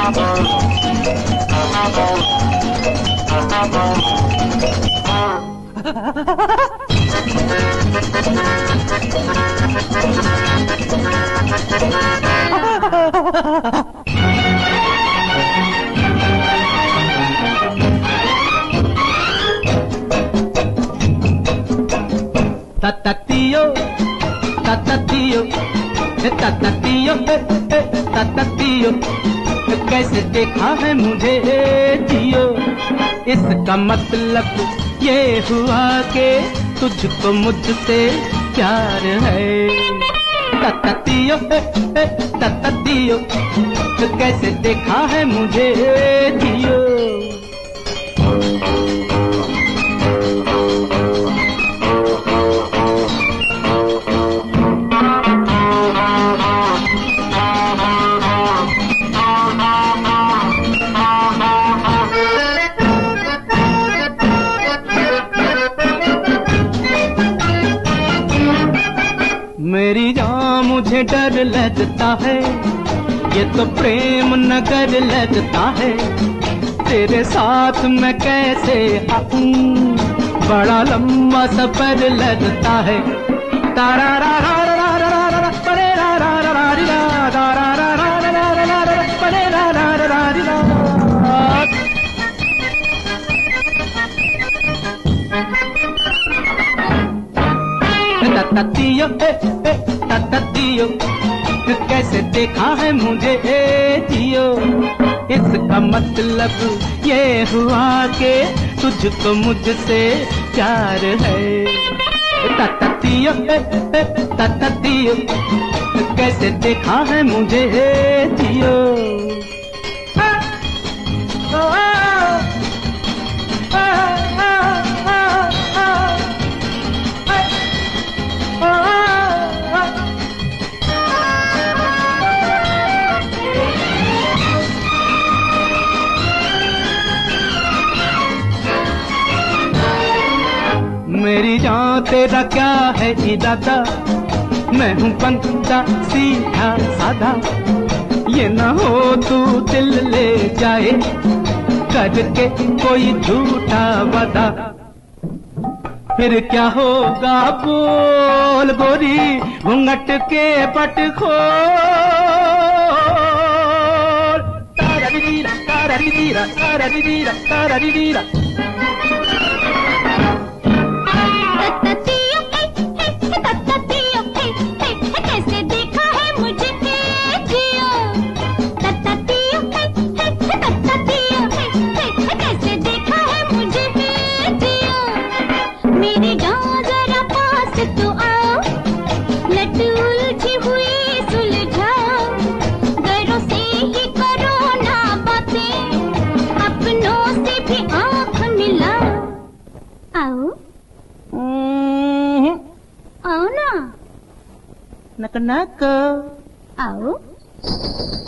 Tatatio, tatatio, tatatio, tatatio, कैसे देखा है मुझे जियो, इसका मतलब ये हुआ कि तुझको मुझसे प्यार है। तातियो तातियो कैसे देखा है मुझे जियो। मेरी जान मुझे डर लगता है, ये तो प्रेम नगर लगता है, तेरे साथ मैं कैसे आऊं, बड़ा लंबा सफर लगता है। तारा रा रा रा रा रा रा परे रा रा रा रा रा तारा रा रा रा रा रा रा परे रा रा रा रा रा। तातियो तातियो कैसे देखा है मुझे जियो, इसका मतलब ये हुआ कि तुझको मुझसे प्यार है। तातियो तातियो कैसे देखा है मुझे जियो। मेरी जान तेरा क्या है इरादा, मैं हूँ बंदा सीधा साधा, ये न हो तू दिल ले जाए करके कोई झूठा वादा, फिर क्या होगा बोल गोरी घूंघट के पट खोल। तारा दीरा तारा दीरा तारा दीरा तारा दीरा। कैसे देखा है मुझे जियो, कैसे देखा है मुझे जियो। मेरी जान जरा पास तो आओ, लड्डू उलझी हुई सुलझाओ, घरों से ही करो ना बातें, अपनों से भी आँख मिलाओ। आओ आओ ना, नक नक आओ।